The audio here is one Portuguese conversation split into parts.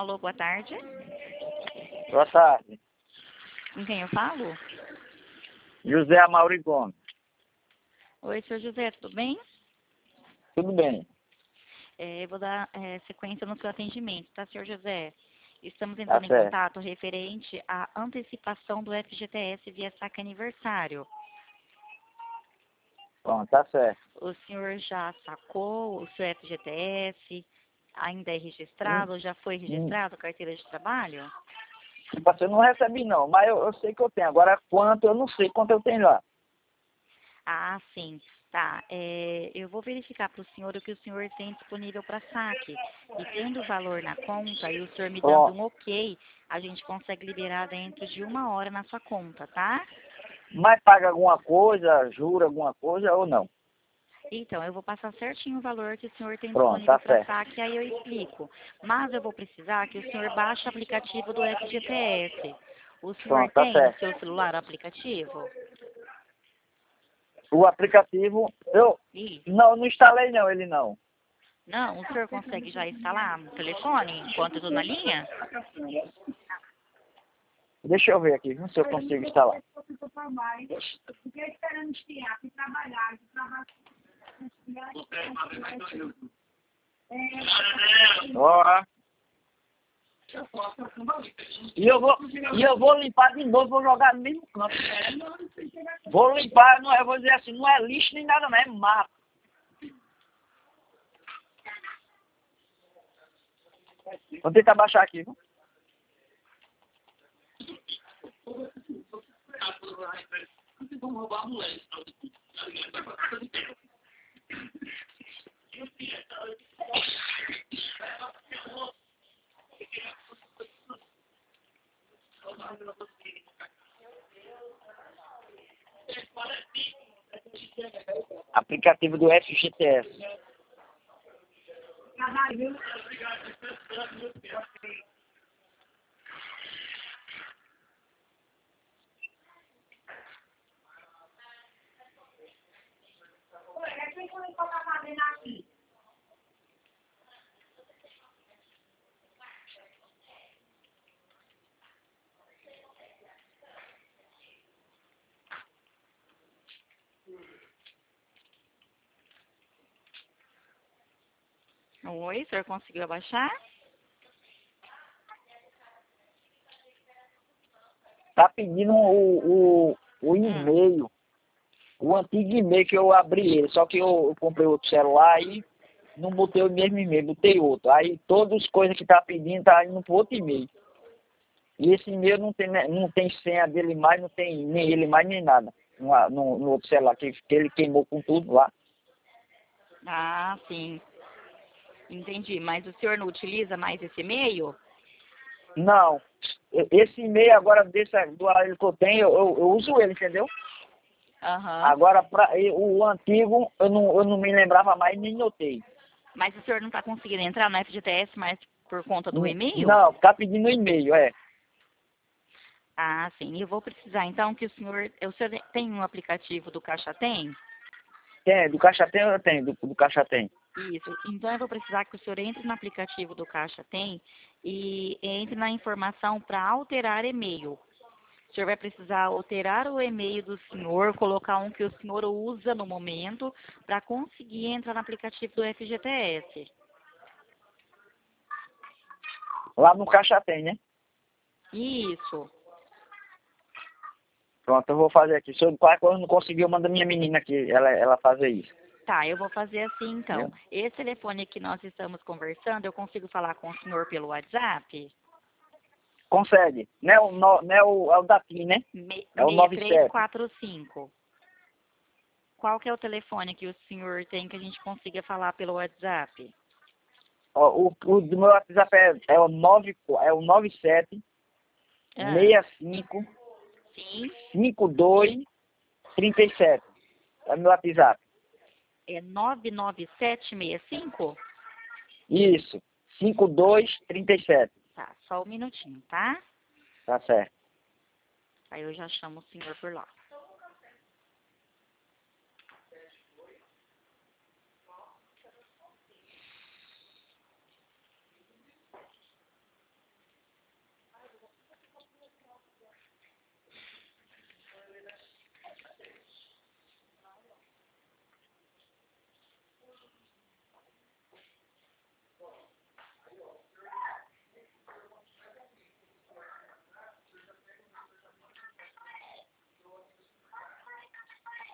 Alô, boa tarde. Boa tarde. Com quem eu falo? José Amaury Gomes. Oi, senhor José, tudo bem? Tudo bem? Eu vou dar sequência no seu atendimento, tá, senhor José? Estamos Tá entrando em certo. contato referente à antecipação do FGTS via saque aniversário. Bom, tá certo. O senhor já sacou o seu FGTS? Ainda é registrado ou já foi registrado a carteira de trabalho? Eu não recebi não, mas eu sei que eu tenho. Agora quanto, eu não sei quanto eu tenho lá. Ah, sim. Tá. Eu vou verificar para o senhor o que o senhor tem disponível para saque. E tendo o valor na conta e o senhor me dando Pronto. um ok, a gente consegue liberar dentro de 1 hora na sua conta, tá? Mas paga alguma coisa, jura alguma coisa ou não? Então, eu vou passar certinho o valor que o senhor tem Pronto, disponível tá para certo. saque, aí eu explico. Mas eu vou precisar que o senhor baixe o aplicativo do FGTS. O senhor Pronto, tá tem no certo. seu celular o aplicativo? O aplicativo, Isso. não instalei não, ele não. Não, o senhor consegue já instalar no telefone enquanto eu estou na linha? Deixa eu ver aqui, se eu consigo instalar. Ó. E eu vou limpar de novo, vou jogar no mesmo canto. Vou limpar, não, eu vou dizer assim, não é lixo nem nada, não, é mato. Vou tentar baixar aqui, viu? Aplicativo do FGTS. Oi, o senhor conseguiu abaixar? Tá pedindo o e-mail, o antigo e-mail que eu abri ele, só que eu comprei outro celular e não botei o mesmo e-mail, botei outro. Aí todas as coisas que tá pedindo tá indo pro outro e-mail. E esse e-mail não tem senha dele mais, não tem nem ele mais nem nada. No outro celular, que ele queimou com tudo lá. Ah, sim. Entendi. Mas o senhor não utiliza mais esse e-mail? Não, esse e-mail agora desse do aparelho que eu tenho, eu uso ele, entendeu? Aham. Agora, o antigo, eu não me lembrava mais nem notei. Mas o senhor não está conseguindo entrar no FGTS mais por conta do e-mail? Não, tá pedindo e-mail, é. Ah, sim. Eu vou precisar, então, que o senhor tem um aplicativo do Caixa Tem? Tem, do Caixa Tem eu tenho, do Caixa Tem. Isso. Então, eu vou precisar que o senhor entre no aplicativo do Caixa Tem e entre na informação para alterar e-mail. O senhor vai precisar alterar o e-mail do senhor, colocar um que o senhor usa no momento para conseguir entrar no aplicativo do FGTS. Lá no Caixa Tem, né? Isso. Pronto, eu vou fazer aqui. Se eu, qualquer coisa eu não conseguir, eu mando a minha menina aqui, ela fazer isso. Tá, eu vou fazer assim então. Entendeu? Esse telefone que nós estamos conversando, eu consigo falar com o senhor pelo WhatsApp? Consegue. Não é é o da TIM, né? É o 97. 6345. Qual que é o telefone que o senhor tem que a gente consiga falar pelo WhatsApp? Ó, o do meu WhatsApp é o 97 Ah, 65 sim, 52 37. É o meu WhatsApp. é 99765. Isso. 5237. Tá, só um minutinho, tá? Tá certo. Aí eu já chamo o senhor por lá.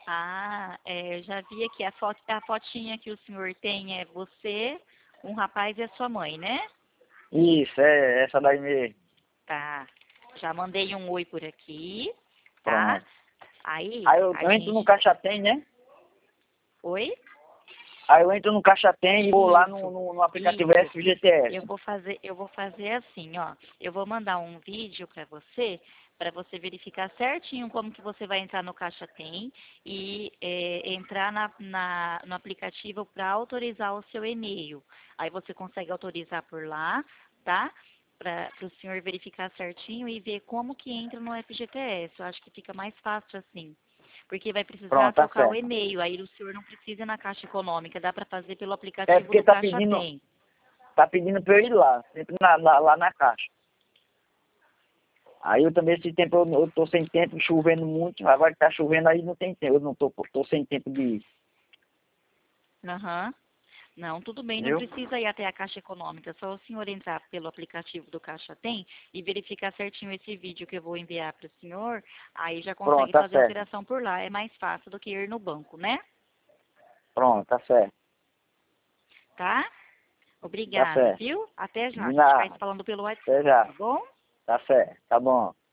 Ah, eu já vi aqui a fotinha que o senhor tem é você, um rapaz e a sua mãe, né? Isso, é essa daí mesmo. Tá. Já mandei um oi por aqui, tá? Pronto. Aí Aí eu, a eu entro no gente. Caixa Tem, né? Oi? Aí eu entro no Caixa Tem e vou lá Isso, no aplicativo isso. FGTS. Eu vou fazer assim, ó. Eu vou mandar um vídeo para você verificar certinho como que você vai entrar no Caixa Tem e entrar no aplicativo para autorizar o seu e-mail. Aí você consegue autorizar por lá, tá? Para o senhor verificar certinho e ver como que entra no FGTS. Eu acho que fica mais fácil assim. Porque vai precisar Pronto, tá trocar o certo. e-mail. Aí o senhor não precisa ir na Caixa Econômica. Dá para fazer pelo É aplicativo porque do Caixa Tem. tá pedindo pra eu ir lá, sempre lá na Caixa. Aí eu também, esse tempo, eu tô sem tempo, chovendo muito. Agora que tá chovendo, aí não tem tempo. Eu não tô sem tempo de ir. Aham. Não, tudo bem, não Viu? precisa ir até a Caixa Econômica, só o senhor entrar pelo aplicativo do Caixa Tem e verificar certinho esse vídeo que eu vou enviar para o senhor, aí já Pronto, consegue tá fazer a certo. alteração por lá. É mais fácil do que ir no banco, né? Pronto, tá certo. Tá? Tá Obrigada, certo. viu? Até já. De A gente vai se nada. falando pelo Até WhatsApp, já. tá bom? Tá certo. Tá bom.